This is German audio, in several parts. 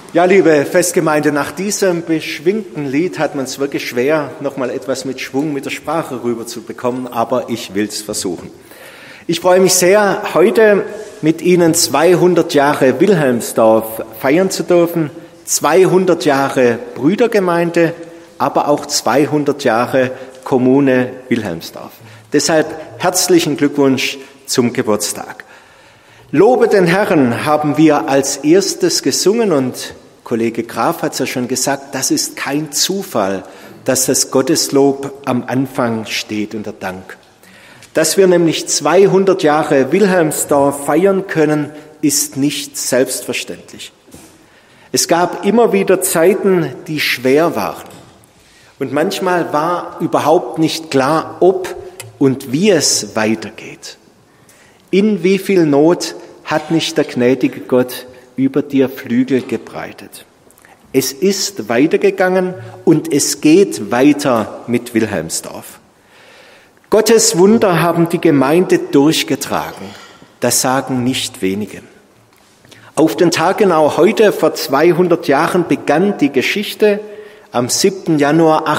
Ja, liebe Festgemeinde, nach diesem beschwingten Lied hat man es wirklich schwer, nochmal etwas mit Schwung mit der Sprache rüberzubekommen, aber ich will es versuchen. Ich freue mich sehr, heute mit Ihnen 200 Jahre Wilhelmsdorf feiern zu dürfen, 200 Jahre Brüdergemeinde, aber auch 200 Jahre Kommune Wilhelmsdorf. Deshalb herzlichen Glückwunsch zum Geburtstag. Lobe den Herrn haben wir als erstes gesungen und Kollege Graf hat es ja schon gesagt, das ist kein Zufall, dass das Gotteslob am Anfang steht und der Dank. Dass wir nämlich 200 Jahre Wilhelmsdorf feiern können, ist nicht selbstverständlich. Es gab immer wieder Zeiten, die schwer waren. Und manchmal war überhaupt nicht klar, ob und wie es weitergeht. In wie viel Not hat nicht der gnädige Gott über dir Flügel gebreitet? Es ist weitergegangen und es geht weiter mit Wilhelmsdorf. Gottes Wunder haben die Gemeinde durchgetragen. Das sagen nicht wenige. Auf den Tag genau heute, vor 200 Jahren, begann die Geschichte. Am 7. Januar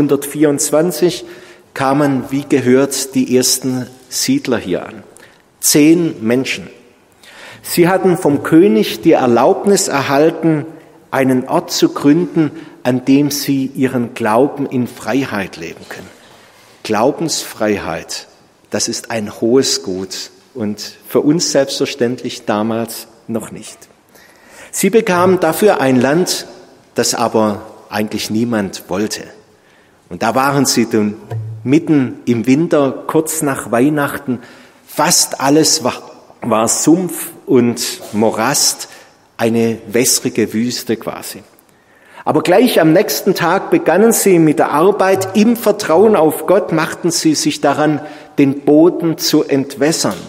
1824 kamen, wie gehört, die ersten Siedler hier an. 10 Menschen. Sie hatten vom König die Erlaubnis erhalten, einen Ort zu gründen, an dem sie ihren Glauben in Freiheit leben können. Glaubensfreiheit, das ist ein hohes Gut und für uns selbstverständlich damals noch nicht. Sie bekamen dafür ein Land, das aber eigentlich niemand wollte. Und da waren sie dann mitten im Winter, kurz nach Weihnachten. Fast alles war Sumpf und Morast, eine wässrige Wüste quasi. Aber gleich am nächsten Tag begannen sie mit der Arbeit. Im Vertrauen auf Gott machten sie sich daran, den Boden zu entwässern.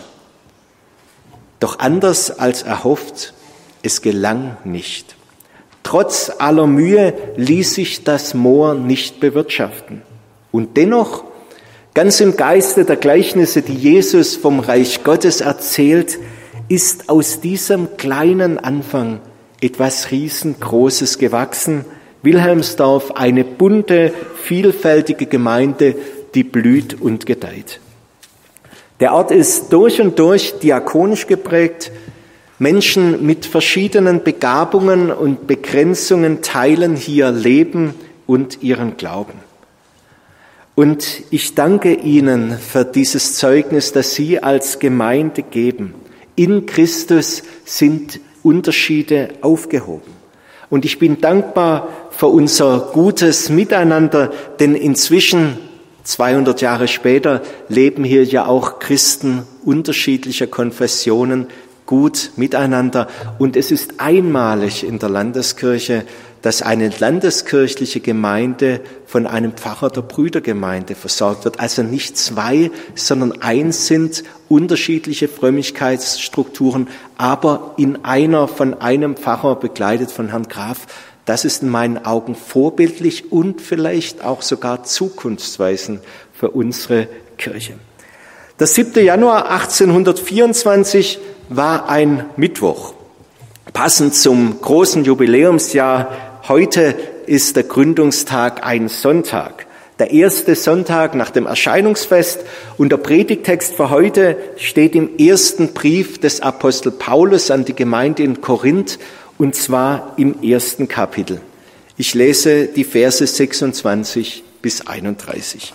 Doch anders als erhofft, es gelang nicht. Trotz aller Mühe ließ sich das Moor nicht bewirtschaften. Und dennoch, ganz im Geiste der Gleichnisse, die Jesus vom Reich Gottes erzählt, ist aus diesem kleinen Anfang etwas Riesengroßes gewachsen. Wilhelmsdorf, eine bunte, vielfältige Gemeinde, die blüht und gedeiht. Der Ort ist durch und durch diakonisch geprägt. Menschen mit verschiedenen Begabungen und Begrenzungen teilen hier Leben und ihren Glauben. Und ich danke Ihnen für dieses Zeugnis, das Sie als Gemeinde geben. In Christus sind Unterschiede aufgehoben. Und ich bin dankbar für unser gutes Miteinander, denn inzwischen, 200 Jahre später, leben hier ja auch Christen unterschiedlicher Konfessionen gut miteinander. Und es ist einmalig in der Landeskirche, dass eine landeskirchliche Gemeinde von einem Pfarrer der Brüdergemeinde versorgt wird. Also nicht 2, sondern 1 sind unterschiedliche Frömmigkeitsstrukturen, aber in einer von einem Pfarrer begleitet von Herrn Graf. Das ist in meinen Augen vorbildlich und vielleicht auch sogar zukunftsweisend für unsere Kirche. Der 7. Januar 1824 war ein Mittwoch. Passend zum großen Jubiläumsjahr, heute ist der Gründungstag ein Sonntag. Der erste Sonntag nach dem Erscheinungsfest und der Predigtext für heute steht im ersten Brief des Apostel Paulus an die Gemeinde in Korinth und zwar im 1. Kapitel. Ich lese die Verse 26 bis 31.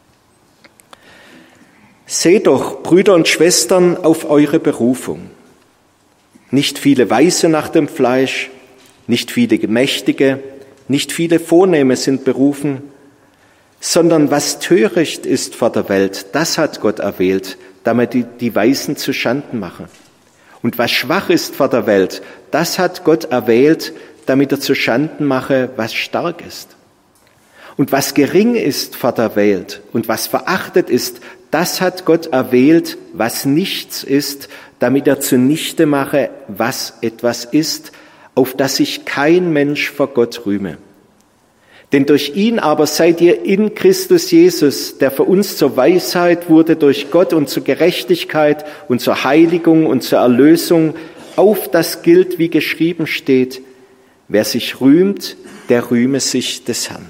Seht doch, Brüder und Schwestern, auf eure Berufung. Nicht viele Weise nach dem Fleisch, nicht viele Mächtige, nicht viele Vornehme sind berufen, sondern was töricht ist vor der Welt, das hat Gott erwählt, damit die Weisen zu Schanden mache. Und was schwach ist vor der Welt, das hat Gott erwählt, damit er zu Schanden mache, was stark ist. Und was gering ist vor der Welt und was verachtet ist, das hat Gott erwählt, was nichts ist, damit er zunichte mache, was etwas ist, auf das sich kein Mensch vor Gott rühme. Denn durch ihn aber seid ihr in Christus Jesus, der für uns zur Weisheit wurde durch Gott und zur Gerechtigkeit und zur Heiligung und zur Erlösung, auf das gilt, wie geschrieben steht, Wer sich rühmt, der rühme sich des Herrn.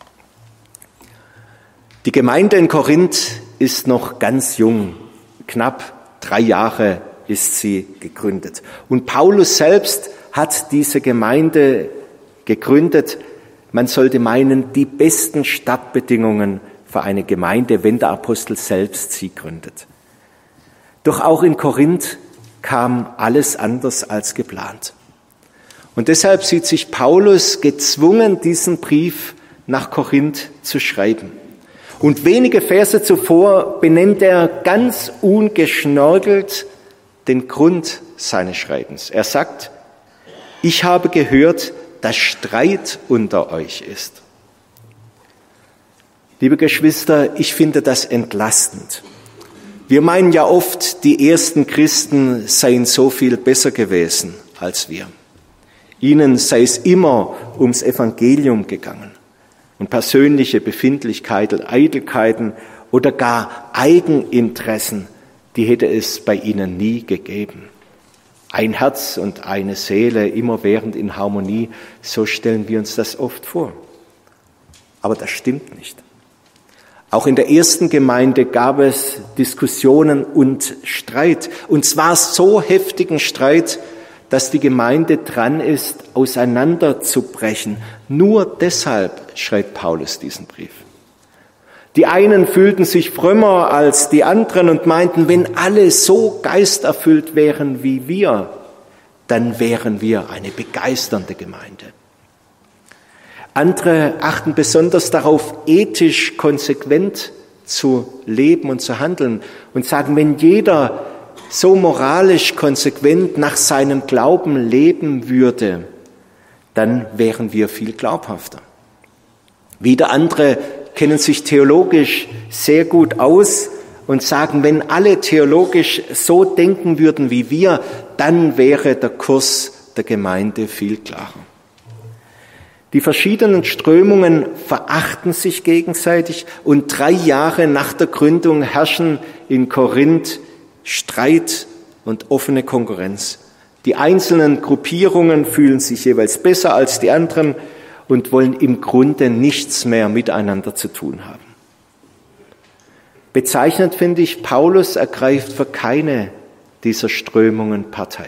Die Gemeinde in Korinth ist noch ganz jung. Knapp 3 Jahre ist sie gegründet. Und Paulus selbst hat diese Gemeinde gegründet. Man sollte meinen, die besten Startbedingungen für eine Gemeinde, wenn der Apostel selbst sie gründet. Doch auch in Korinth kam alles anders als geplant. Und deshalb sieht sich Paulus gezwungen, diesen Brief nach Korinth zu schreiben. Und wenige Verse zuvor benennt er ganz ungeschnörkelt den Grund seines Schreibens. Er sagt, ich habe gehört, dass Streit unter euch ist. Liebe Geschwister, ich finde das entlastend. Wir meinen ja oft, die ersten Christen seien so viel besser gewesen als wir. Ihnen sei es immer ums Evangelium gegangen. Und persönliche Befindlichkeiten, Eitelkeiten oder gar Eigeninteressen, die hätte es bei ihnen nie gegeben. Ein Herz und eine Seele, immerwährend in Harmonie, so stellen wir uns das oft vor. Aber das stimmt nicht. Auch in der ersten Gemeinde gab es Diskussionen und Streit. Und zwar so heftigen Streit, dass die Gemeinde dran ist, auseinanderzubrechen. Nur deshalb schreibt Paulus diesen Brief. Die einen fühlten sich frömmer als die anderen und meinten, wenn alle so geisterfüllt wären wie wir, dann wären wir eine begeisternde Gemeinde. Andere achten besonders darauf, ethisch konsequent zu leben und zu handeln und sagen, wenn jeder so moralisch konsequent nach seinem Glauben leben würde, dann wären wir viel glaubhafter. Wieder andere kennen sich theologisch sehr gut aus und sagen, wenn alle theologisch so denken würden wie wir, dann wäre der Kurs der Gemeinde viel klarer. Die verschiedenen Strömungen verachten sich gegenseitig und 3 Jahre nach der Gründung herrschen in Korinth Streit und offene Konkurrenz. Die einzelnen Gruppierungen fühlen sich jeweils besser als die anderen und wollen im Grunde nichts mehr miteinander zu tun haben. Bezeichnend finde ich, Paulus ergreift für keine dieser Strömungen Partei,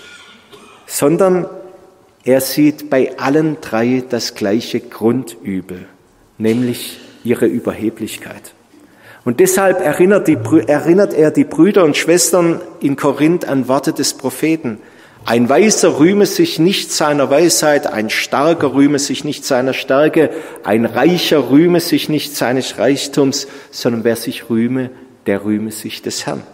sondern er sieht bei allen 3 das gleiche Grundübel, nämlich ihre Überheblichkeit. Und deshalb erinnert er die Brüder und Schwestern in Korinth an Worte des Propheten. Ein Weiser rühme sich nicht seiner Weisheit, ein Starker rühme sich nicht seiner Stärke, ein Reicher rühme sich nicht seines Reichtums, sondern wer sich rühme, der rühme sich des Herrn.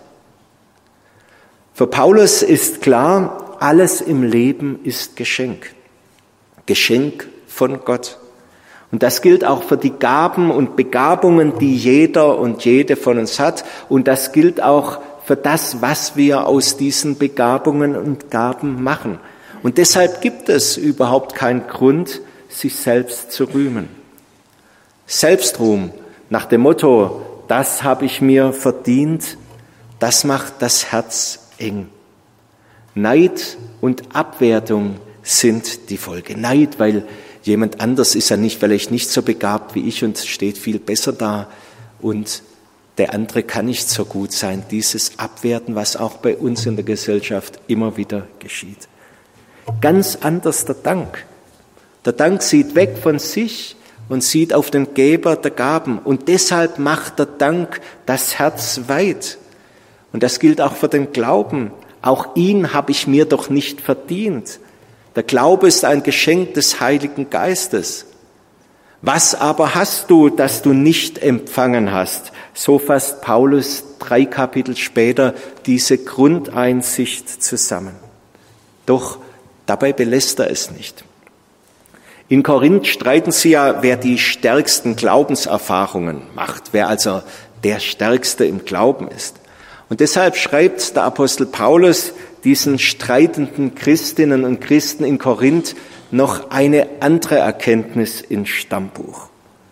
Für Paulus ist klar, alles im Leben ist Geschenk. Geschenk von Gott. Und das gilt auch für die Gaben und Begabungen, die jeder und jede von uns hat. Und das gilt auch für das, was wir aus diesen Begabungen und Gaben machen. Und deshalb gibt es überhaupt keinen Grund, sich selbst zu rühmen. Selbstruhm nach dem Motto, das habe ich mir verdient, das macht das Herz eng. Neid und Abwertung sind die Folge. Neid, weil jemand anders ist ja vielleicht nicht so begabt wie ich und steht viel besser da und der andere kann nicht so gut sein. Dieses Abwerten, was auch bei uns in der Gesellschaft immer wieder geschieht. Ganz anders der Dank. Der Dank sieht weg von sich und sieht auf den Geber der Gaben. Und deshalb macht der Dank das Herz weit. Und das gilt auch für den Glauben. Auch ihn habe ich mir doch nicht verdient. Der Glaube ist ein Geschenk des Heiligen Geistes. Was aber hast du, das du nicht empfangen hast? So fasst Paulus 3 Kapitel später diese Grundeinsicht zusammen. Doch dabei belässt er es nicht. In Korinth streiten sie ja, wer die stärksten Glaubenserfahrungen macht, wer also der Stärkste im Glauben ist. Und deshalb schreibt der Apostel Paulus diesen streitenden Christinnen und Christen in Korinth noch eine andere Erkenntnis ins Stammbuch.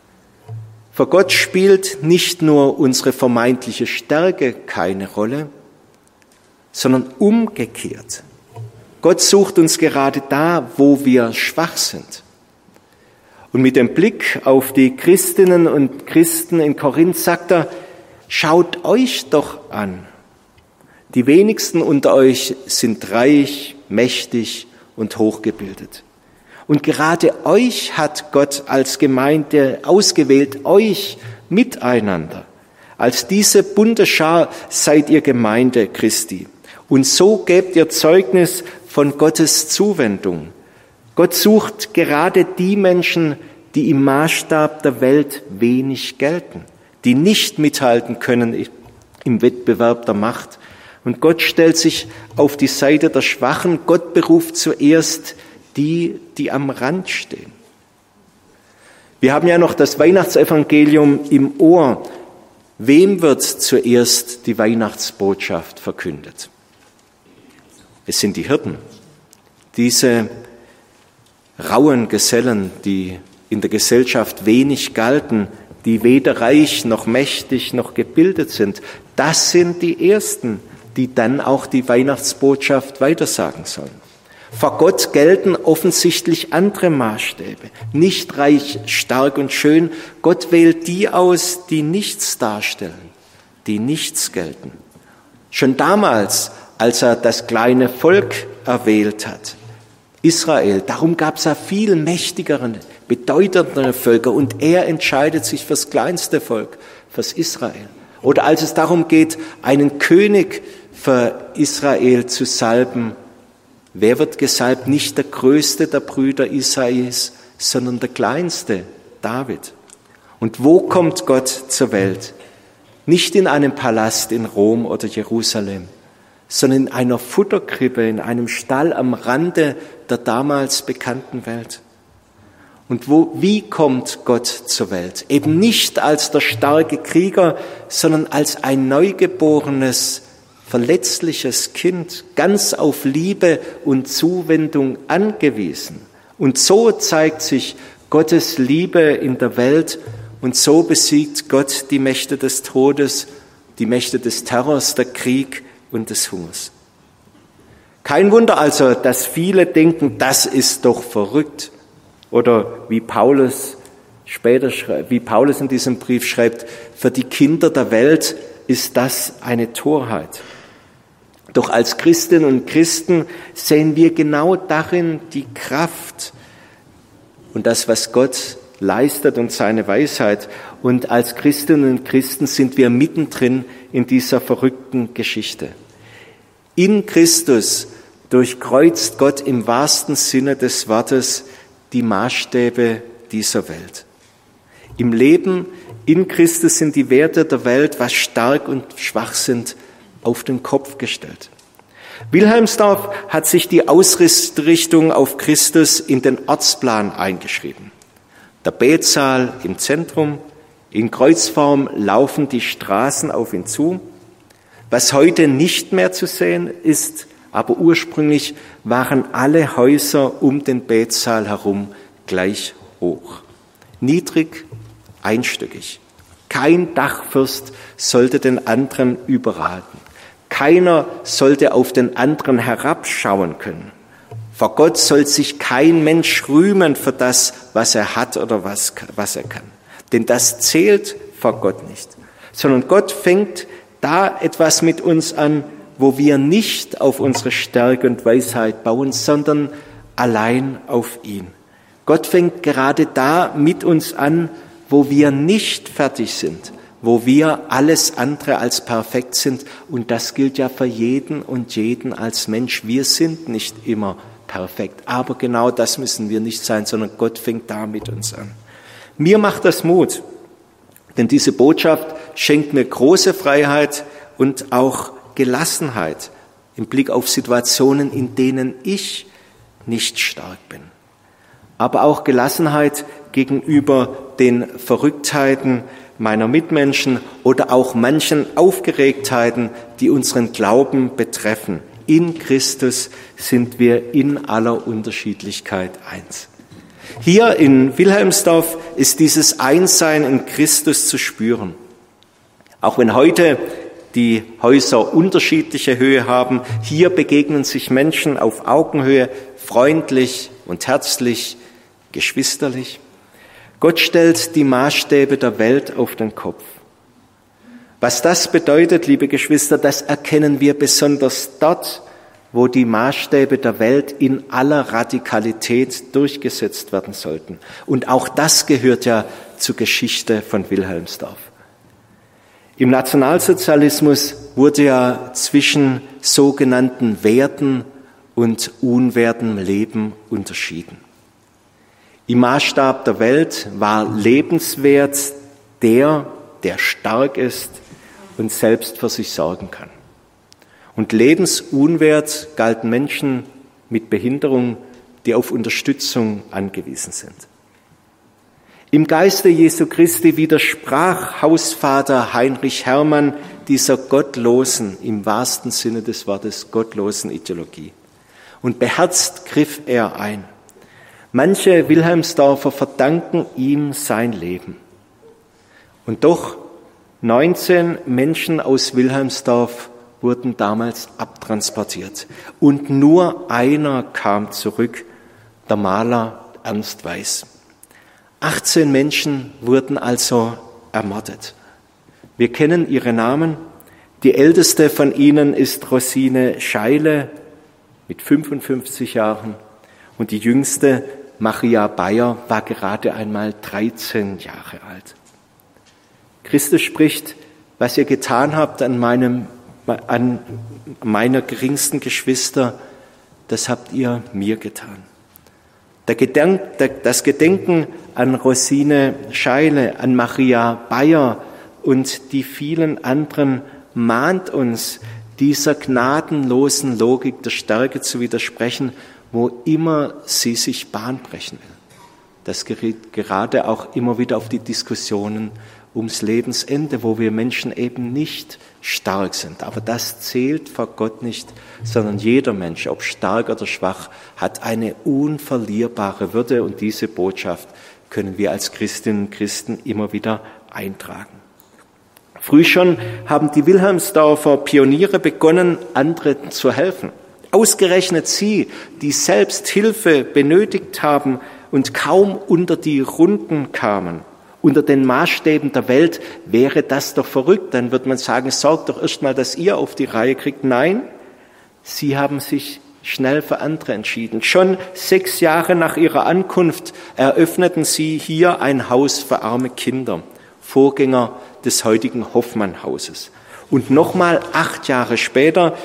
Für Gott spielt nicht nur unsere vermeintliche Stärke keine Rolle, sondern umgekehrt. Gott sucht uns gerade da, wo wir schwach sind. Und mit dem Blick auf die Christinnen und Christen in Korinth sagt er, schaut euch doch an. Die wenigsten unter euch sind reich, mächtig und hochgebildet. Und gerade euch hat Gott als Gemeinde ausgewählt, euch miteinander. Als diese bunte Schar seid ihr Gemeinde Christi. Und so gebt ihr Zeugnis von Gottes Zuwendung. Gott sucht gerade die Menschen, die im Maßstab der Welt wenig gelten, die nicht mithalten können im Wettbewerb der Macht. Und Gott stellt sich auf die Seite der Schwachen. Gott beruft zuerst die, die am Rand stehen. Wir haben ja noch das Weihnachtsevangelium im Ohr. Wem wird zuerst die Weihnachtsbotschaft verkündet? Es sind die Hirten, diese rauen Gesellen, die in der Gesellschaft wenig galten, die weder reich noch mächtig noch gebildet sind. Das sind die Ersten, die dann auch die Weihnachtsbotschaft weitersagen sollen. Vor Gott gelten offensichtlich andere Maßstäbe. Nicht reich, stark und schön. Gott wählt die aus, die nichts darstellen, die nichts gelten. Schon damals, als er das kleine Volk erwählt hat, Israel, darum gab es ja viel mächtigere, bedeutendere Völker und er entscheidet sich fürs kleinste Volk, fürs Israel. Oder als es darum geht, einen König für Israel zu salben, wer wird gesalbt? Nicht der größte der Brüder Isais, sondern der kleinste, David. Und wo kommt Gott zur Welt? Nicht in einem Palast in Rom oder Jerusalem, sondern in einer Futterkrippe, in einem Stall am Rande der damals bekannten Welt. Und wie kommt Gott zur Welt? Eben nicht als der starke Krieger, sondern als ein neugeborenes, verletzliches Kind, ganz auf Liebe und Zuwendung angewiesen. Und so zeigt sich Gottes Liebe in der Welt und so besiegt Gott die Mächte des Todes, die Mächte des Terrors, der Krieg und des Hungers. Kein Wunder also, dass viele denken, das ist doch verrückt. Oder wie Paulus in diesem Brief schreibt, für die Kinder der Welt ist das eine Torheit. Doch als Christinnen und Christen sehen wir genau darin die Kraft und das, was Gott leistet und seine Weisheit. Und als Christinnen und Christen sind wir mittendrin in dieser verrückten Geschichte. In Christus durchkreuzt Gott im wahrsten Sinne des Wortes die Maßstäbe dieser Welt. Im Leben in Christus sind die Werte der Welt, was stark und schwach sind, auf den Kopf gestellt. Wilhelmsdorf hat sich die Ausrichtung auf Christus in den Ortsplan eingeschrieben. Der Betsaal im Zentrum, in Kreuzform laufen die Straßen auf ihn zu. Was heute nicht mehr zu sehen ist, aber ursprünglich waren alle Häuser um den Betsaal herum gleich hoch. Niedrig, einstöckig. Kein Dachfürst sollte den anderen überragen. Keiner sollte auf den anderen herabschauen können. Vor Gott soll sich kein Mensch rühmen für das, was er hat oder was er kann. Denn das zählt vor Gott nicht. Sondern Gott fängt da etwas mit uns an, wo wir nicht auf unsere Stärke und Weisheit bauen, sondern allein auf ihn. Gott fängt gerade da mit uns an, wo wir nicht fertig sind, wo wir alles andere als perfekt sind. Und das gilt ja für jeden und jeden als Mensch. Wir sind nicht immer perfekt, aber genau das müssen wir nicht sein, sondern Gott fängt da mit uns an. Mir macht das Mut, denn diese Botschaft schenkt mir große Freiheit und auch Gelassenheit im Blick auf Situationen, in denen ich nicht stark bin. Aber auch Gelassenheit gegenüber den Verrücktheiten meiner Mitmenschen oder auch manchen Aufgeregtheiten, die unseren Glauben betreffen. In Christus sind wir in aller Unterschiedlichkeit eins. Hier in Wilhelmsdorf ist dieses Einssein in Christus zu spüren. Auch wenn heute die Häuser unterschiedliche Höhe haben. Hier begegnen sich Menschen auf Augenhöhe, freundlich und herzlich, geschwisterlich. Gott stellt die Maßstäbe der Welt auf den Kopf. Was das bedeutet, liebe Geschwister, das erkennen wir besonders dort, wo die Maßstäbe der Welt in aller Radikalität durchgesetzt werden sollten. Und auch das gehört ja zur Geschichte von Wilhelmsdorf. Im Nationalsozialismus wurde ja zwischen sogenannten Werten und unwertem Leben unterschieden. Im Maßstab der Welt war lebenswert der stark ist und selbst für sich sorgen kann. Und lebensunwert galten Menschen mit Behinderung, die auf Unterstützung angewiesen sind. Im Geiste Jesu Christi widersprach Hausvater Heinrich Hermann dieser gottlosen, im wahrsten Sinne des Wortes, gottlosen Ideologie. Und beherzt griff er ein. Manche Wilhelmsdorfer verdanken ihm sein Leben. Und doch 19 Menschen aus Wilhelmsdorf wurden damals abtransportiert. Und nur einer kam zurück, der Maler Ernst Weiß. 18 Menschen wurden also ermordet. Wir kennen ihre Namen. Die älteste von ihnen ist Rosine Scheile mit 55 Jahren und die jüngste, Maria Bayer, war gerade einmal 13 Jahre alt. Christus spricht, was ihr getan habt an meiner geringsten Geschwister, das habt ihr mir getan. Das Gedenken an Rosine Scheile, an Maria Bayer und die vielen anderen mahnt uns, dieser gnadenlosen Logik der Stärke zu widersprechen, wo immer sie sich Bahn brechen will. Das gerät gerade auch immer wieder auf die Diskussionen ums Lebensende, wo wir Menschen eben nicht stark sind. Aber das zählt vor Gott nicht, sondern jeder Mensch, ob stark oder schwach, hat eine unverlierbare Würde und diese Botschaft können wir als Christinnen und Christen immer wieder eintragen. Früh schon haben die Wilhelmsdorfer Pioniere begonnen, anderen zu helfen. Ausgerechnet sie, die selbst Hilfe benötigt haben und kaum unter die Runden kamen. Unter den Maßstäben der Welt wäre das doch verrückt. Dann wird man sagen, sorgt doch erst mal, dass ihr auf die Reihe kriegt. Nein, sie haben sich schnell für andere entschieden. Schon 6 Jahre nach ihrer Ankunft eröffneten sie hier ein Haus für arme Kinder, Vorgänger des heutigen Hoffmann-Hauses. Und nochmal 8 Jahre später,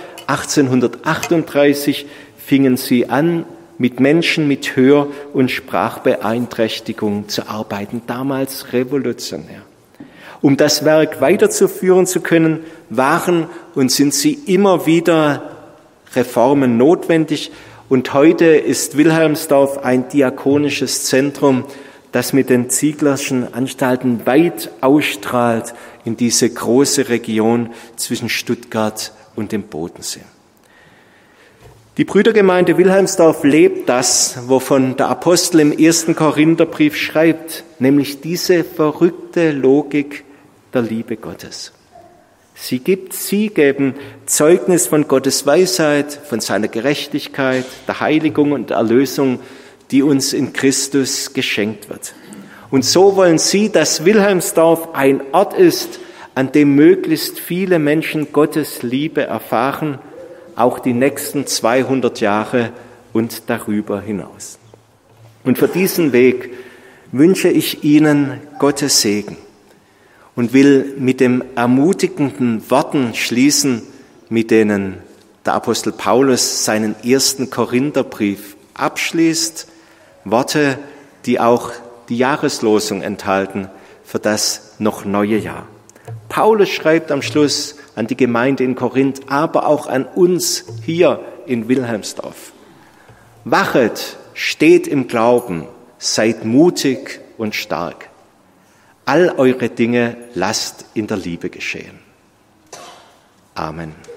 1838, fingen sie an, mit Menschen mit Hör- und Sprachbeeinträchtigung zu arbeiten, damals revolutionär. Um das Werk weiterzuführen zu können, waren und sind sie immer wieder Reformen notwendig. Und heute ist Wilhelmsdorf ein diakonisches Zentrum, das mit den Zieglerschen Anstalten weit ausstrahlt in diese große Region zwischen Stuttgart und dem Bodensee. Die Brüdergemeinde Wilhelmsdorf lebt das, wovon der Apostel im 1. Korintherbrief schreibt, nämlich diese verrückte Logik der Liebe Gottes. Sie geben Zeugnis von Gottes Weisheit, von seiner Gerechtigkeit, der Heiligung und Erlösung, die uns in Christus geschenkt wird. Und so wollen sie, dass Wilhelmsdorf ein Ort ist, an dem möglichst viele Menschen Gottes Liebe erfahren, auch die nächsten 200 Jahre und darüber hinaus. Und für diesen Weg wünsche ich Ihnen Gottes Segen und will mit den ermutigenden Worten schließen, mit denen der Apostel Paulus seinen 1. Korintherbrief abschließt, Worte, die auch die Jahreslosung enthalten für das noch neue Jahr. Paulus schreibt am Schluss an die Gemeinde in Korinth, aber auch an uns hier in Wilhelmsdorf. Wachet, steht im Glauben, seid mutig und stark. All eure Dinge lasst in der Liebe geschehen. Amen.